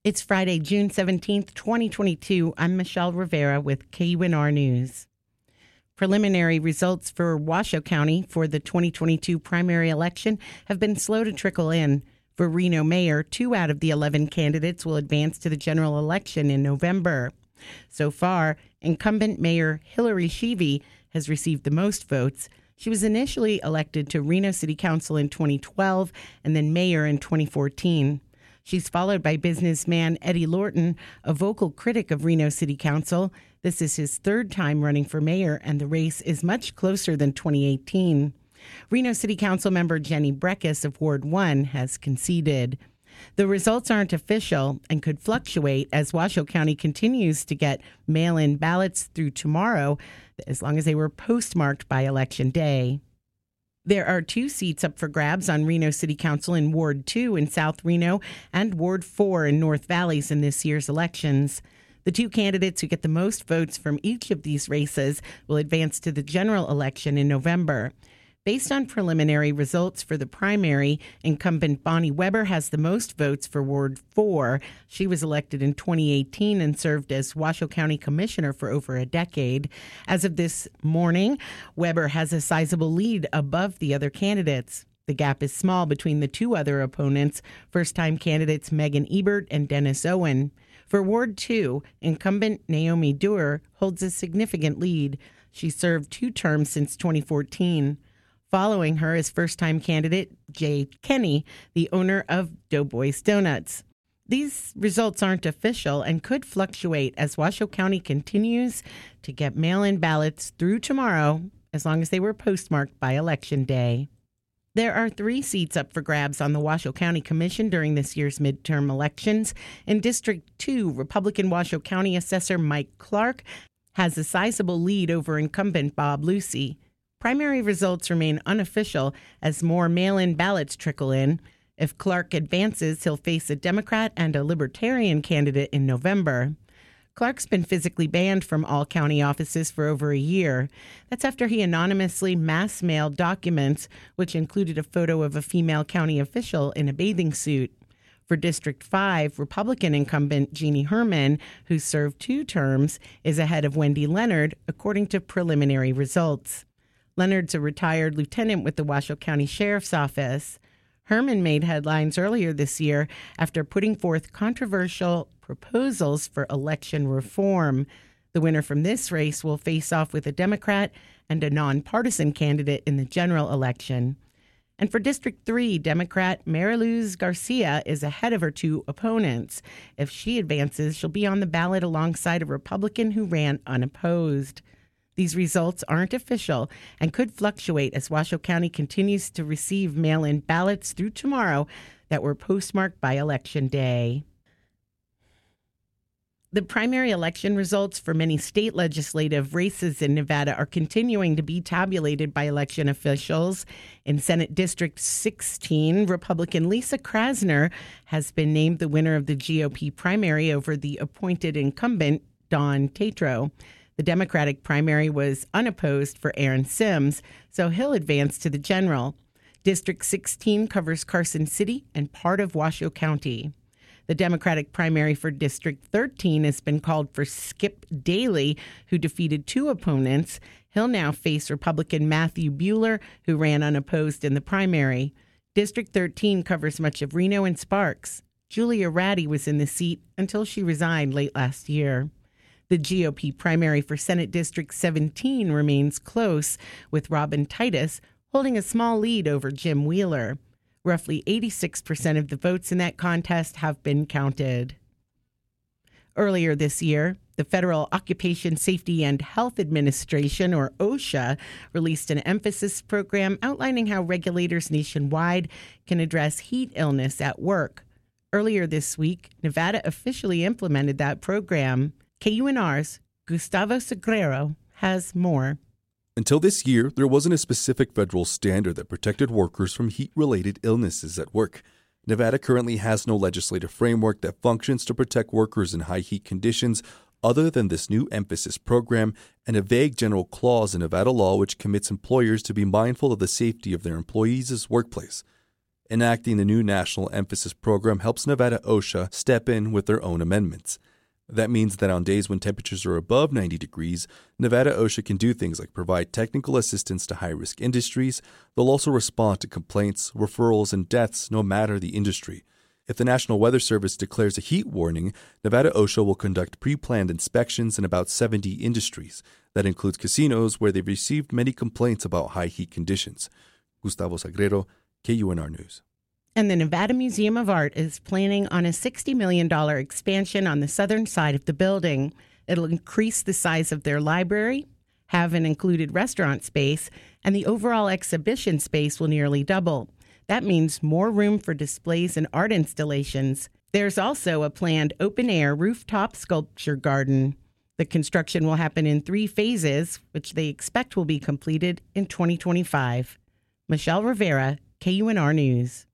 It's Friday, June 17th, 2022. I'm Michelle Rivera with KUNR News. Preliminary results for Washoe County for the 2022 primary election have been slow to trickle in. For Reno mayor, 2 out of the 11 candidates will advance to the general election in November. So far, incumbent Mayor Hillary Sheevey has received the most votes. She was initially elected to Reno City Council in 2012 and then mayor in 2014. She's followed by businessman Eddie Lorton, a vocal critic of Reno City Council. This is his third time running for mayor, and the race is much closer than 2018. Reno City Council member Jenny Breckus of Ward 1 has conceded. The results aren't official and could fluctuate as Washoe County continues to get mail-in ballots through tomorrow, as long as they were postmarked by Election Day. There are 2 seats up for grabs on Reno City Council in Ward 2 in South Reno and Ward 4 in North Valleys in this year's elections. The 2 candidates who get the most votes from each of these races will advance to the general election in November. Based on preliminary results for the primary, incumbent Bonnie Weber has the most votes for Ward 4. She was elected in 2018 and served as Washoe County Commissioner for over a decade. As of this morning, Weber has a sizable lead above the other candidates. The gap is small between the 2 other opponents, first-time candidates Megan Ebert and Dennis Owen. For Ward 2, incumbent Naomi Dewar holds a significant lead. She served 2 terms since 2014. Following her is first-time candidate Jay Kenny, the owner of Doughboys Donuts. These results aren't official and could fluctuate as Washoe County continues to get mail-in ballots through tomorrow, as long as they were postmarked by Election Day. There are 3 seats up for grabs on the Washoe County Commission during this year's midterm elections. In District 2, Republican Washoe County Assessor Mike Clark has a sizable lead over incumbent Bob Lucy. Primary results remain unofficial as more mail-in ballots trickle in. If Clark advances, he'll face a Democrat and a Libertarian candidate in November. Clark's been physically banned from all county offices for over a year. That's after he anonymously mass-mailed documents, which included a photo of a female county official in a bathing suit. For District 5, Republican incumbent Jeannie Herman, who served 2 terms, is ahead of Wendy Leonard, according to preliminary results. Leonard's a retired lieutenant with the Washoe County Sheriff's Office. Herman made headlines earlier this year after putting forth controversial proposals for election reform. The winner from this race will face off with a Democrat and a nonpartisan candidate in the general election. And for District 3, Democrat Mariluz Garcia is ahead of her 2 opponents. If she advances, she'll be on the ballot alongside a Republican who ran unopposed. These results aren't official and could fluctuate as Washoe County continues to receive mail-in ballots through tomorrow that were postmarked by Election Day. The primary election results for many state legislative races in Nevada are continuing to be tabulated by election officials. In Senate District 16, Republican Lisa Krasner has been named the winner of the GOP primary over the appointed incumbent Don Tatro. The Democratic primary was unopposed for Aaron Sims, so he'll advance to the general. District 16 covers Carson City and part of Washoe County. The Democratic primary for District 13 has been called for Skip Daly, who defeated 2 opponents. He'll now face Republican Matthew Bueller, who ran unopposed in the primary. District 13 covers much of Reno and Sparks. Julia Ratty was in the seat until she resigned late last year. The GOP primary for Senate District 17 remains close, with Robin Titus holding a small lead over Jim Wheeler. Roughly 86% of the votes in that contest have been counted. Earlier this year, the Federal Occupation Safety and Health Administration, or OSHA, released an emphasis program outlining how regulators nationwide can address heat illness at work. Earlier this week, Nevada officially implemented that program. KUNR's Gustavo Sagrero has more. Until this year, there wasn't a specific federal standard that protected workers from heat-related illnesses at work. Nevada currently has no legislative framework that functions to protect workers in high heat conditions other than this new emphasis program and a vague general clause in Nevada law which commits employers to be mindful of the safety of their employees' workplace. Enacting the new National Emphasis Program helps Nevada OSHA step in with their own amendments. That means that on days when temperatures are above 90 degrees, Nevada OSHA can do things like provide technical assistance to high-risk industries. They'll also respond to complaints, referrals, and deaths no matter the industry. If the National Weather Service declares a heat warning, Nevada OSHA will conduct pre-planned inspections in about 70 industries. That includes casinos where they've received many complaints about high heat conditions. Gustavo Sagrero, KUNR News. And the Nevada Museum of Art is planning on a $60 million expansion on the southern side of the building. It'll increase the size of their library, have an included restaurant space, and the overall exhibition space will nearly double. That means more room for displays and art installations. There's also a planned open-air rooftop sculpture garden. The construction will happen in 3 phases, which they expect will be completed in 2025. Michelle Rivera, KUNR News.